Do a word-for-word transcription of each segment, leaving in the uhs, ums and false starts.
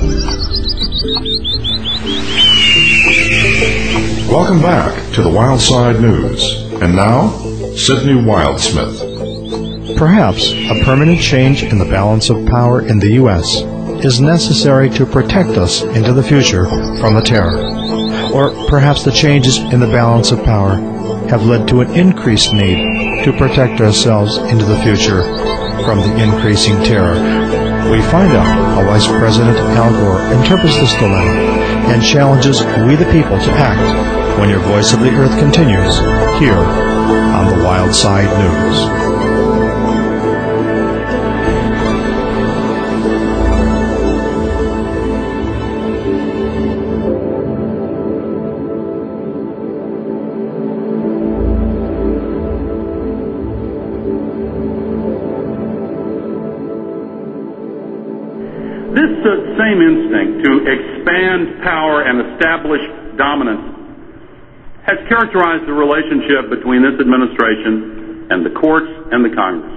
Welcome back to the Wildside News. And now, Sidney Wildsmith. Perhaps a permanent change in the balance of power in the U S is necessary to protect us into the future from the terror. Or perhaps the changes in the balance of power have led to an increased need to protect ourselves into the future from the increasing terror. We find out how Vice President Al Gore interprets this dilemma and challenges we the people to act when Your Voice of the Earth continues here on the Wildside News. This uh, same instinct to expand power and establish dominance has characterized the relationship between this administration and the courts and the Congress.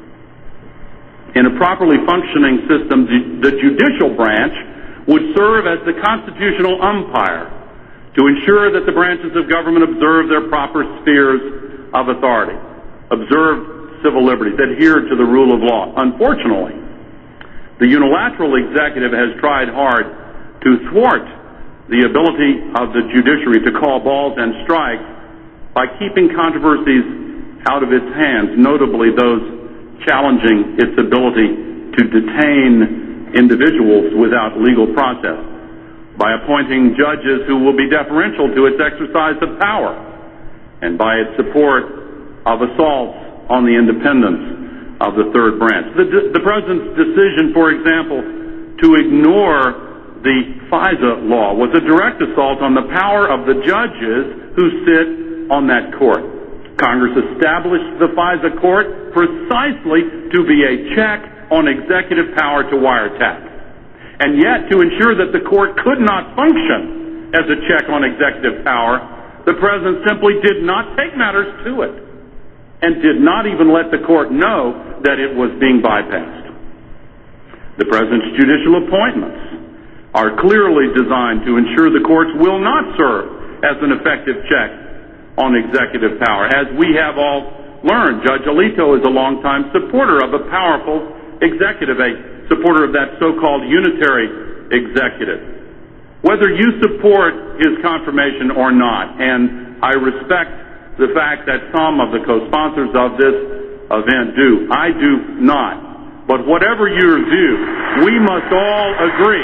In a properly functioning system, the judicial branch would serve as the constitutional umpire to ensure that the branches of government observe their proper spheres of authority, observe civil liberties, adhere to the rule of law. Unfortunately, the unilateral executive has tried hard to thwart the ability of the judiciary to call balls and strikes by keeping controversies out of its hands, notably those challenging its ability to detain individuals without legal process, by appointing judges who will be deferential to its exercise of power, and by its support of assaults on the independence of the third branch. The, the President's decision, for example, to ignore the FISA law was a direct assault on the power of the judges who sit on that court. Congress established the FISA court precisely to be a check on executive power to wiretap. And yet, to ensure that the court could not function as a check on executive power, the President simply did not take matters to it and did not even let the court know that it was being bypassed. The President's judicial appointments are clearly designed to ensure the courts will not serve as an effective check on executive power. As we have all learned, Judge Alito is a longtime supporter of a powerful executive, a supporter of that so-called unitary executive. Whether you support his confirmation or not, and I respect the fact that some of the co-sponsors of this event do, I do not. But whatever your view, we must all agree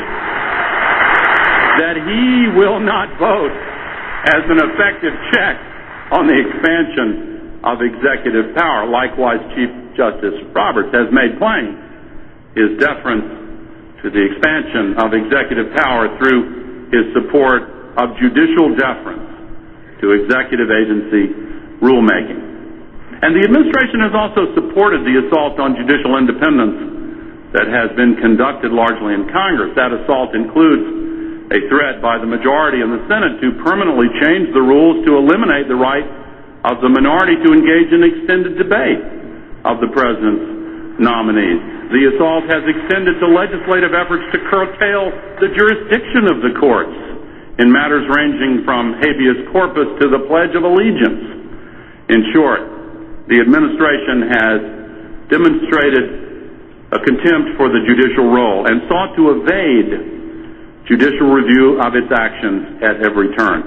that he will not vote as an effective check on the expansion of executive power. Likewise, Chief Justice Roberts has made plain his deference to the expansion of executive power through his support of judicial deference to executive agency rulemaking. And the administration has also supported the assault on judicial independence that has been conducted largely in Congress. That assault includes a threat by the majority in the Senate to permanently change the rules to eliminate the right of the minority to engage in extended debate of the President's nominees. The assault has extended to legislative efforts to curtail the jurisdiction of the courts in matters ranging from habeas corpus to the Pledge of Allegiance. In short, the administration has demonstrated a contempt for the judicial role and sought to evade judicial review of its actions at every turn.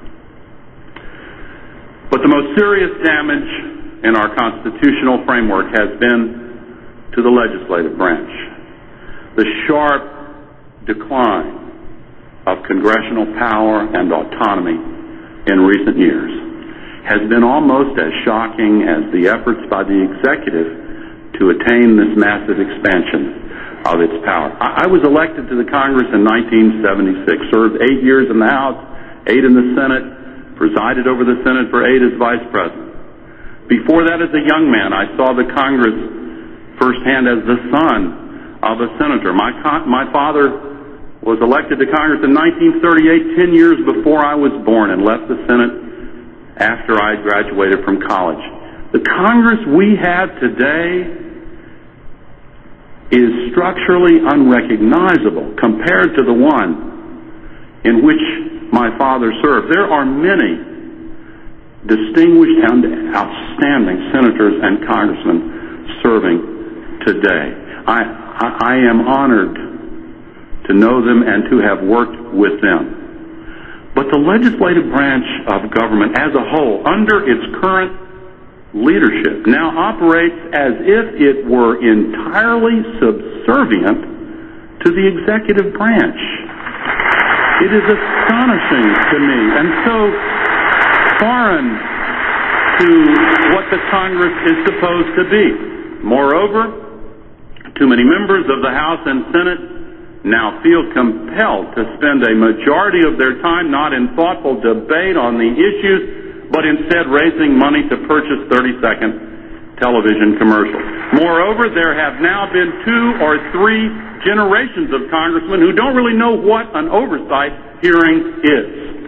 But the most serious damage in our constitutional framework has been to the legislative branch. The sharp decline of congressional power and autonomy in recent years has been almost as shocking as the efforts by the executive to attain this massive expansion of its power. I was elected to the Congress in nineteen seventy-six, served eight years in the House, eight in the Senate, presided over the Senate for eight as Vice President. Before that, as a young man, I saw the Congress firsthand as the son of a senator. My, my father was elected to Congress in nineteen thirty-eight, ten years before I was born, and left the Senate after I graduated from college. The Congress we have today is structurally unrecognizable compared to the one in which my father served. There are many distinguished and outstanding senators and congressmen serving today. I, I, I am honored to know them and to have worked with them. But the legislative branch of government as a whole, under its current leadership, now operates as if it were entirely subservient to the executive branch. It is astonishing to me and so foreign to what the Congress is supposed to be. Moreover, too many members of the House and Senate now feel compelled to spend a majority of their time not in thoughtful debate on the issues, but instead raising money to purchase thirty-second television commercials. Moreover, there have now been two or three generations of congressmen who don't really know what an oversight hearing is.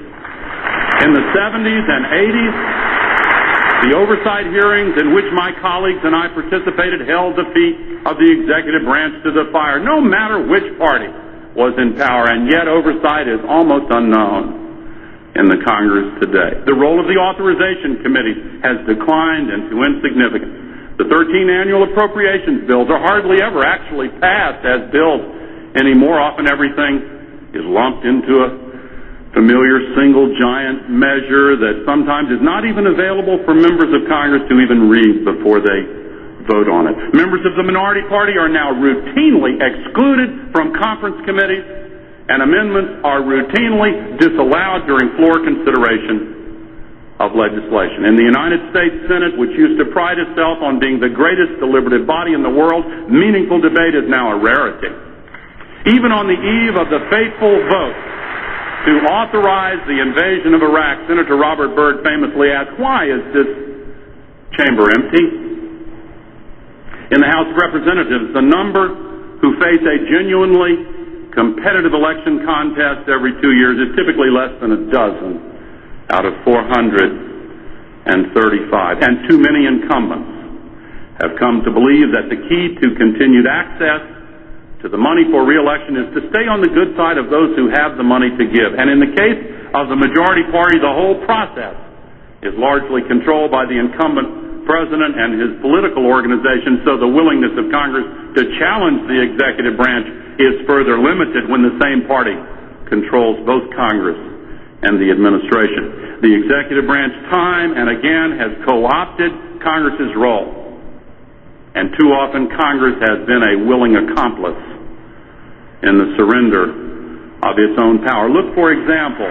In the seventies and eighties, the oversight hearings in which my colleagues and I participated held the feet of the executive branch to the fire, no matter which party was in power, and yet oversight is almost unknown in the Congress today. The role of the authorization committee has declined into insignificance. The thirteen annual appropriations bills are hardly ever actually passed as bills anymore. Often everything is lumped into a familiar single giant measure that sometimes is not even available for members of Congress to even read before they vote on it. Members of the minority party are now routinely excluded from conference committees, and amendments are routinely disallowed during floor consideration of legislation. In the United States Senate, which used to pride itself on being the greatest deliberative body in the world, meaningful debate is now a rarity. Even on the eve of the fateful vote to authorize the invasion of Iraq, Senator Robert Byrd famously asked, "Why is this chamber empty?" In the House of Representatives, the number who face a genuinely competitive election contest every two years is typically less than a dozen out of four hundred thirty-five, and too many incumbents have come to believe that the key to continued access to the money for re-election is to stay on the good side of those who have the money to give. And in the case of the majority party, the whole process is largely controlled by the incumbent president and his political organization, so the willingness of Congress to challenge the executive branch is further limited when the same party controls both Congress and the administration. The executive branch time and again has co-opted Congress's role, and too often Congress has been a willing accomplice in the surrender of its own power. Look, for example,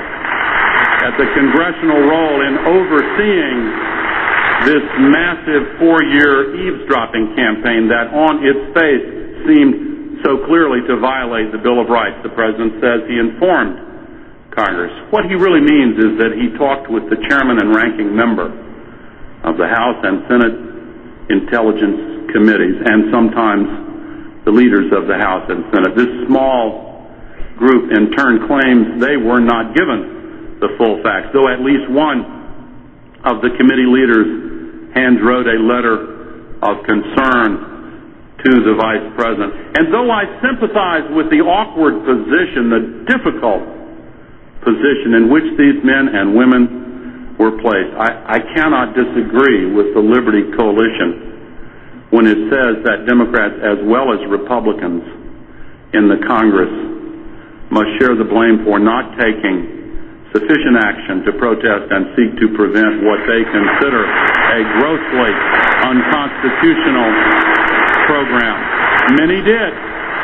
at the congressional role in overseeing this massive four-year eavesdropping campaign that on its face seemed so clearly to violate the Bill of Rights. The President says he informed Congress. What he really means is that he talked with the chairman and ranking member of the House and Senate Intelligence Committees, and sometimes the leaders of the House and Senate. This small group in turn claims they were not given the full facts, though at least one of the committee leaders hand wrote a letter of concern to the Vice President. And though I sympathize with the awkward position, the difficult position in which these men and women were placed, I, I cannot disagree with the Liberty Coalition when it says that Democrats as well as Republicans in the Congress must share the blame for not taking sufficient action to protest and seek to prevent what they consider a grossly unconstitutional program. Many did.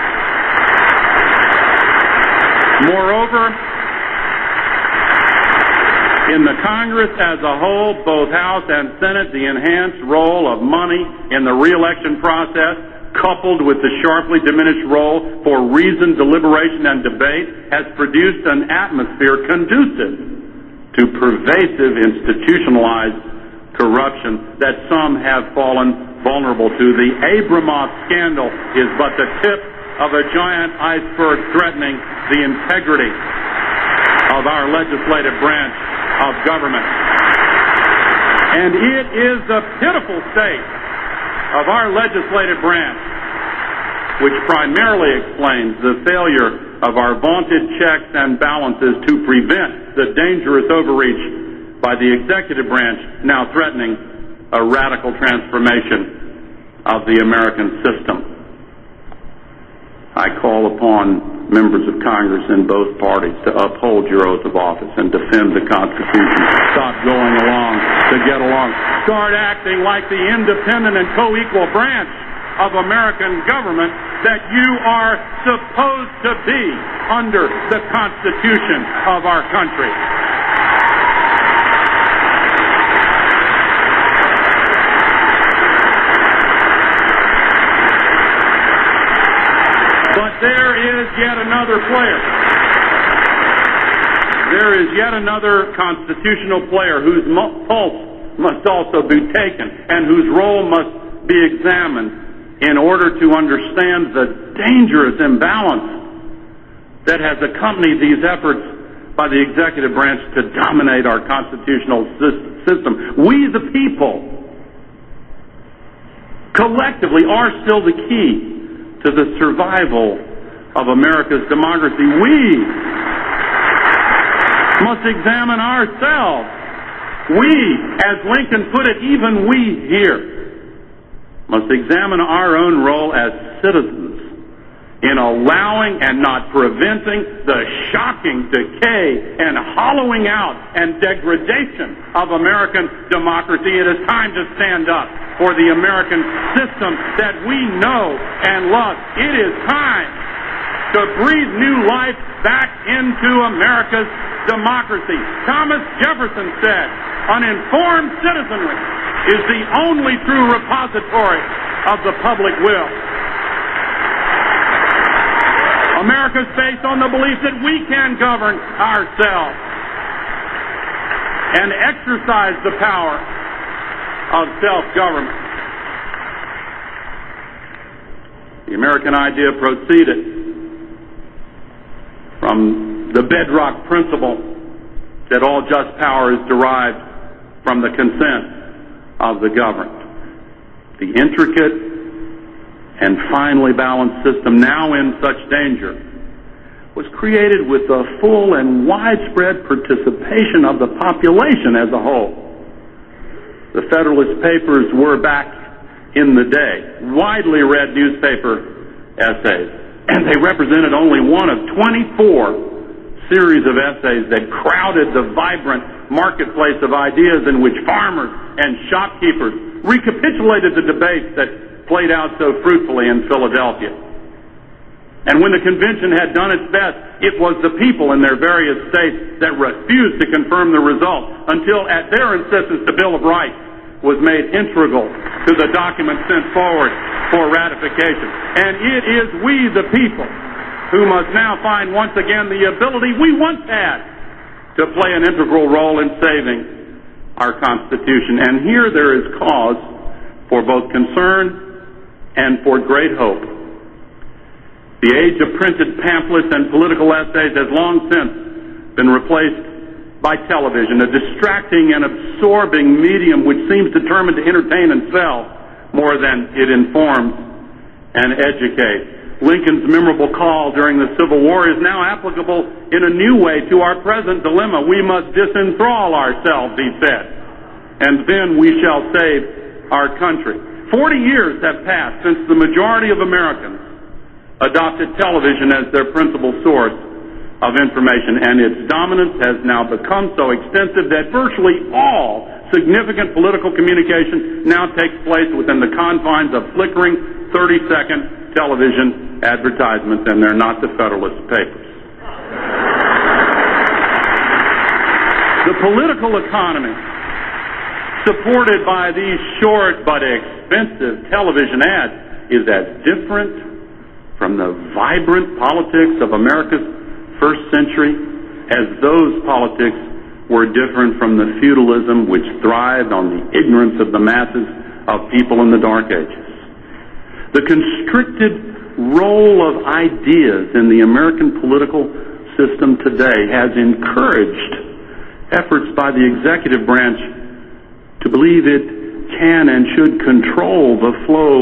Moreover, in the Congress as a whole, both House and Senate, the enhanced role of money in the re-election process, coupled with the sharply diminished role for reasoned deliberation and debate, has produced an atmosphere conducive to pervasive institutionalized corruption that some have fallen vulnerable to. The Abramoff scandal is but the tip of a giant iceberg threatening the integrity of our legislative branch of government. And it is the pitiful state of our legislative branch which primarily explains the failure of our vaunted checks and balances to prevent the dangerous overreach by the executive branch, now threatening a radical transformation of the American system. I call upon members of Congress in both parties to uphold your oath of office and defend the Constitution. Stop going along to get along. Start acting like the independent and co-equal branch of American government that you are supposed to be under the Constitution of our country. But there is yet another player. There is yet another constitutional player whose pulse must also be taken and whose role must be examined in order to understand the dangerous imbalance that has accompanied these efforts by the executive branch to dominate our constitutional system. We, the people, collectively are still the key to the survival of America's democracy. We must examine ourselves. We, as Lincoln put it, even we here, must examine our own role as citizens in allowing and not preventing the shocking decay and hollowing out and degradation of American democracy. It is time to stand up for the American system that we know and love. It is time to breathe new life back into America's democracy. Thomas Jefferson said, "An informed citizenry is the only true repository of the public will." America is based on the belief that we can govern ourselves and exercise the power of self-government. The American idea proceeded from the bedrock principle that all just power is derived from the consent of the governed. The intricate and finely balanced system now in such danger was created with the full and widespread participation of the population as a whole. The Federalist Papers were, back in the day, widely read newspaper essays, and they represented only one of twenty-four series of essays that crowded the vibrant marketplace of ideas in which farmers and shopkeepers recapitulated the debates that played out so fruitfully in Philadelphia. And when the convention had done its best, it was the people in their various states that refused to confirm the result until, at their insistence, the Bill of Rights was made integral to the document sent forward for ratification. And it is we, the people, who must now find once again the ability we once had to play an integral role in saving our Constitution. And here there is cause for both concern and for great hope. The age of printed pamphlets and political essays has long since been replaced by television, a distracting and absorbing medium which seems determined to entertain and sell more than it informs and educates. Lincoln's memorable call during the Civil War is now applicable in a new way to our present dilemma. We must disenthrall ourselves, he said, and then we shall save our country. Forty years have passed since the majority of Americans adopted television as their principal source of information, and its dominance has now become so extensive that virtually all significant political communication now takes place within the confines of flickering thirty-second television advertisements, and they're not the Federalist Papers. The political economy supported by these short but expensive television ads is as different from the vibrant politics of America's first century as those politics were different from the feudalism which thrived on the ignorance of the masses of people in the Dark Ages. The constricted role of ideas in the American political system today has encouraged efforts by the executive branch to believe it can and should control the flow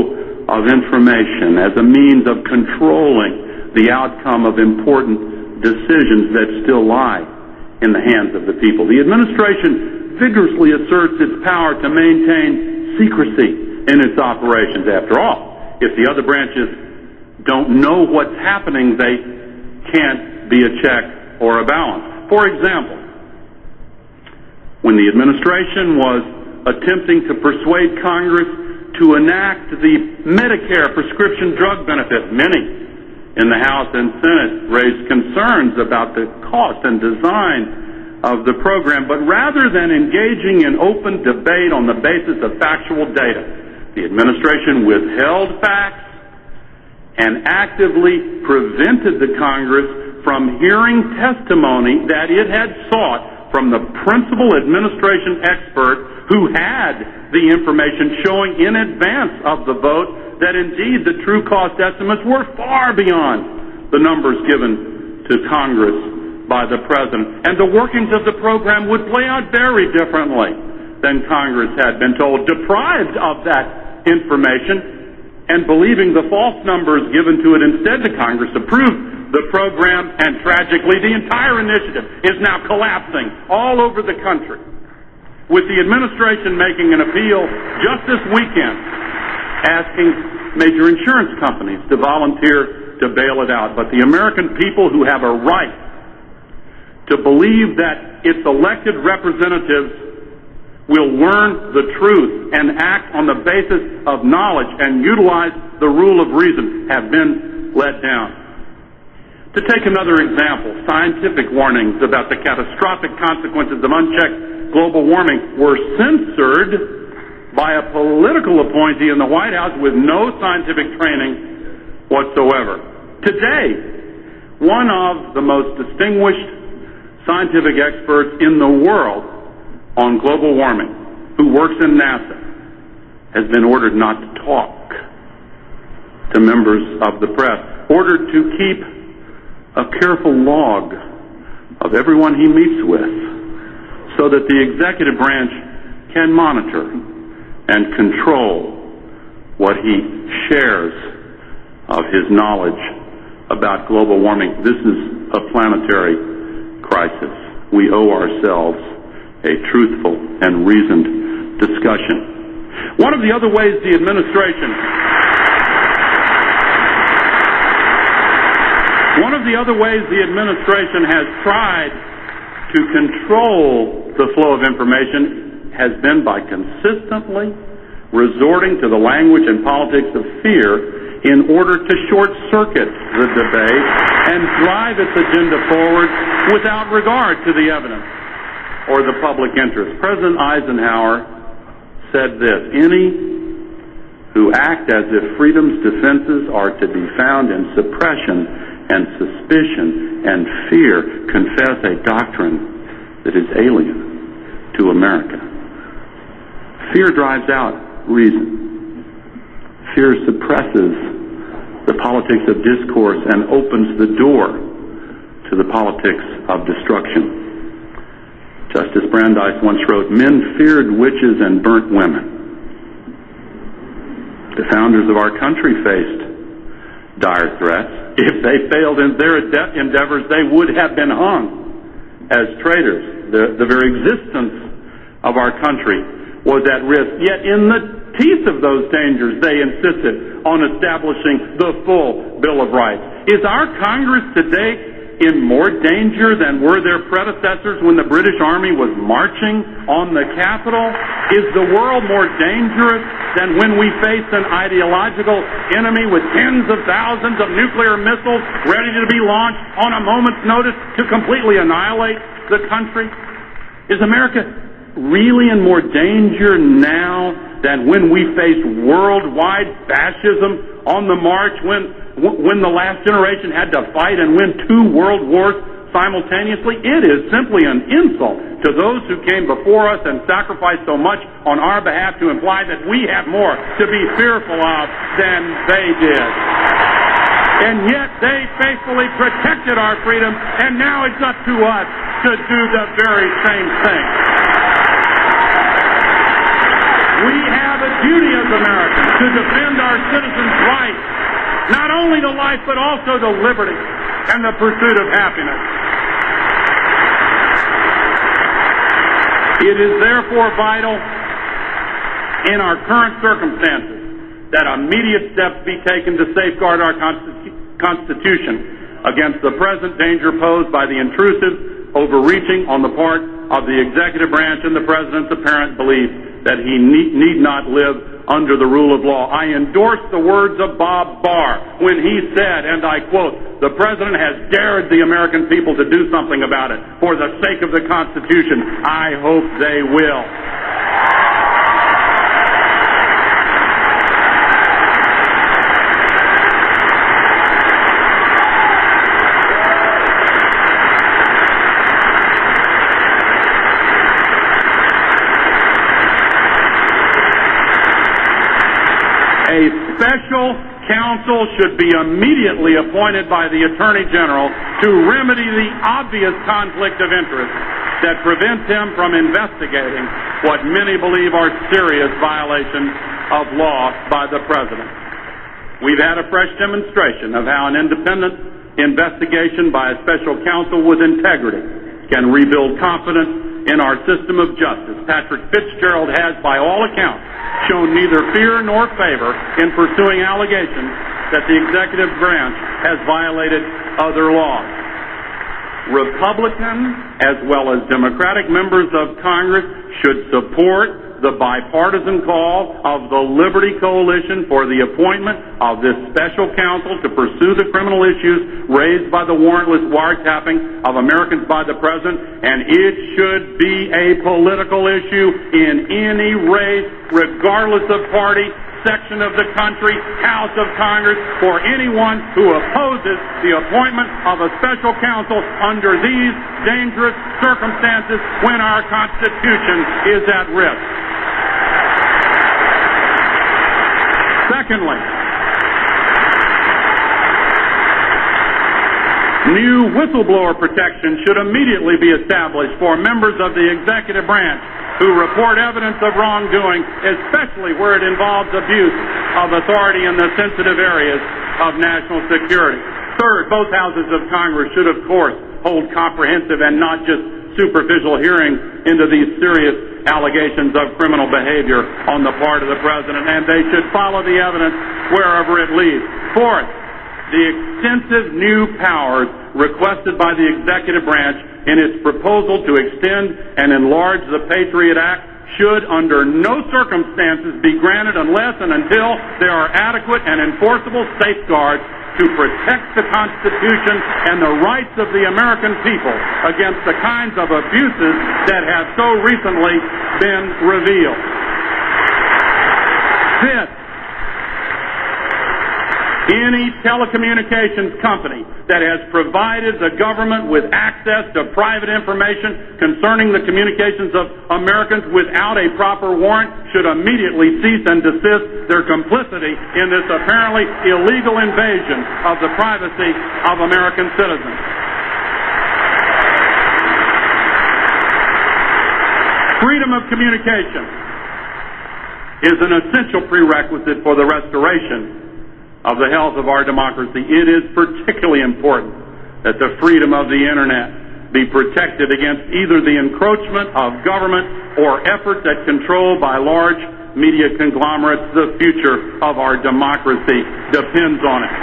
of information as a means of controlling the outcome of important decisions that still lie in the hands of the people. The administration vigorously asserts its power to maintain secrecy in its operations. After all, if the other branches don't know what's happening, they can't be a check or a balance. For example, when the administration was attempting to persuade Congress to enact the Medicare prescription drug benefit, many in the House and Senate raised concerns about the cost and design of the program, but rather than engaging in open debate on the basis of factual data, the administration withheld facts and actively prevented the Congress from hearing testimony that it had sought from the principal administration expert who had the information showing in advance of the vote that indeed the true cost estimates were far beyond the numbers given to Congress by the President. And the workings of the program would play out very differently than Congress had been told. Deprived of that information and believing the false numbers given to it instead, the Congress approved the program, and tragically the entire initiative is now collapsing all over the country, with the administration making an appeal just this weekend asking major insurance companies to volunteer to bail it out. But the American people, who have a right to believe that its elected representatives will learn the truth and act on the basis of knowledge and utilize the rule of reason, have been let down. To take another example, scientific warnings about the catastrophic consequences of unchecked global warming were censored by a political appointee in the White House with no scientific training whatsoever. Today, one of the most distinguished scientific experts in the world on global warming, who works in NASA, has been ordered not to talk to members of the press, ordered to keep a careful log of everyone he meets with, so that the executive branch can monitor and control what he shares of his knowledge about global warming. This is a planetary crisis. We owe ourselves a truthful and reasoned discussion. One of the other ways the administration One of the other ways the administration has tried to control the flow of information has been by consistently resorting to the language and politics of fear in order to short-circuit the debate and drive its agenda forward without regard to the evidence or the public interest. President Eisenhower said this: "Any who act as if freedom's defenses are to be found in suppression and suspicion and fear confess a doctrine that is alien to America." Fear drives out reason. Fear suppresses the politics of discourse and opens the door to the politics of destruction. Justice Brandeis once wrote, "Men feared witches and burnt women." The founders of our country faced dire threats. If they failed in their endeavors, they would have been hung as traitors. The, the very existence of our country was at risk. Yet in the teeth of those dangers, they insisted on establishing the full Bill of Rights. Is our Congress today in more danger than were their predecessors when the British Army was marching on the Capitol? Is the world more dangerous than when we face an ideological enemy with tens of thousands of nuclear missiles ready to be launched on a moment's notice to completely annihilate the country? Is America really in more danger now than when we faced worldwide fascism on the march, when when the last generation had to fight and win two world wars simultaneously? It is simply an insult to those who came before us and sacrificed so much on our behalf to imply that we have more to be fearful of than they did. And yet they faithfully protected our freedom, and now it's up to us to do the very same thing. We have a duty as Americans to defend our citizens' rights, not only to life but also to liberty and the pursuit of happiness. It is therefore vital in our current circumstances that immediate steps be taken to safeguard our Constitution against the present danger posed by the intrusive overreaching on the part of the executive branch and the President's apparent belief that he need, need not live under the rule of law. I endorse the words of Bob Barr when he said, and I quote, "The President has dared the American people to do something about it. For the sake of the Constitution, I hope they will." A special counsel should be immediately appointed by the Attorney General to remedy the obvious conflict of interest that prevents him from investigating what many believe are serious violations of law by the President. We've had a fresh demonstration of how an independent investigation by a special counsel with integrity can rebuild confidence in our system of justice. Patrick Fitzgerald has, by all accounts, shown neither fear nor favor in pursuing allegations that the executive branch has violated other laws. Republican as well as Democratic members of Congress should support the bipartisan call of the Liberty Coalition for the appointment of this special counsel to pursue the criminal issues raised by the warrantless wiretapping of Americans by the President, and it should be a political issue in any race, regardless of party, section of the country, House of Congress, for anyone who opposes the appointment of a special counsel under these dangerous circumstances when our Constitution is at risk. Secondly, new whistleblower protection should immediately be established for members of the executive branch who report evidence of wrongdoing, especially where it involves abuse of authority in the sensitive areas of national security. Third, both houses of Congress should, of course, hold comprehensive and not just superficial hearings into these serious allegations of criminal behavior on the part of the President, and they should follow the evidence wherever it leads. Fourth, the extensive new powers requested by the executive branch in its proposal to extend and enlarge the Patriot Act should under no circumstances be granted unless and until there are adequate and enforceable safeguards to protect the Constitution and the rights of the American people against the kinds of abuses that have so recently been revealed. Fifth, any telecommunications company that has provided the government with access to private information concerning the communications of Americans without a proper warrant should immediately cease and desist their complicity in this apparently illegal invasion of the privacy of American citizens. Freedom of communication is an essential prerequisite for the restoration of the health of our democracy. It is particularly important that the freedom of the Internet be protected against either the encroachment of government or efforts at control by large media conglomerates. The future of our democracy depends on it.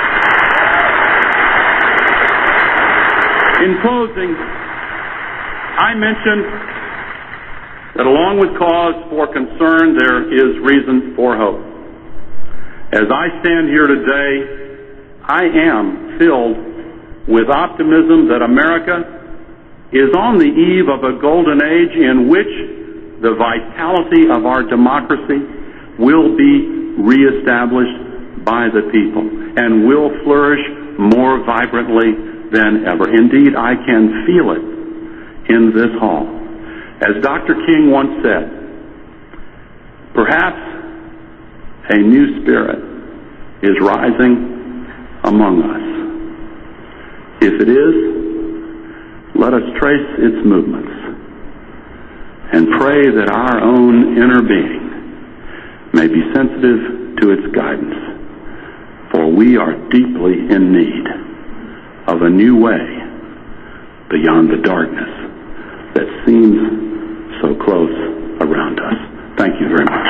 In closing, I mentioned that along with cause for concern, there is reason for hope. As I stand here today, I am filled with optimism that America is on the eve of a golden age in which the vitality of our democracy will be reestablished by the people and will flourish more vibrantly than ever. Indeed, I can feel it in this hall. As Doctor King once said, perhaps a new spirit is rising among us. If it is, let us trace its movements and pray that our own inner being may be sensitive to its guidance, for we are deeply in need of a new way beyond the darkness that seems so close around us. Thank you very much.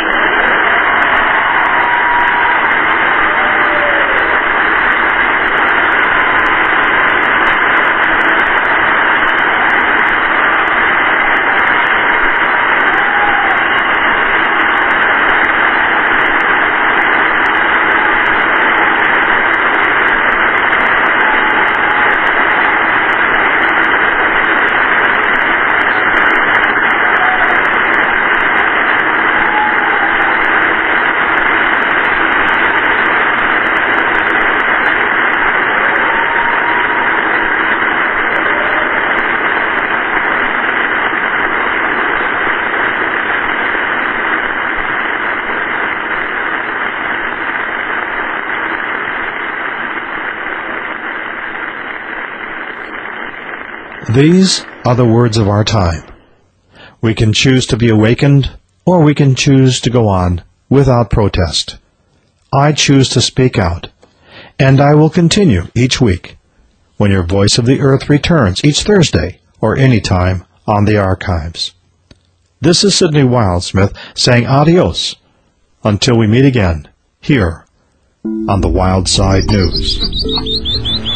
These are the words of our time. We can choose to be awakened, or we can choose to go on without protest. I choose to speak out, and I will continue each week when your Voice of the Earth returns each Thursday or any time on the archives. This is Sidney Wildsmith saying adios until we meet again here on the Wild Side News.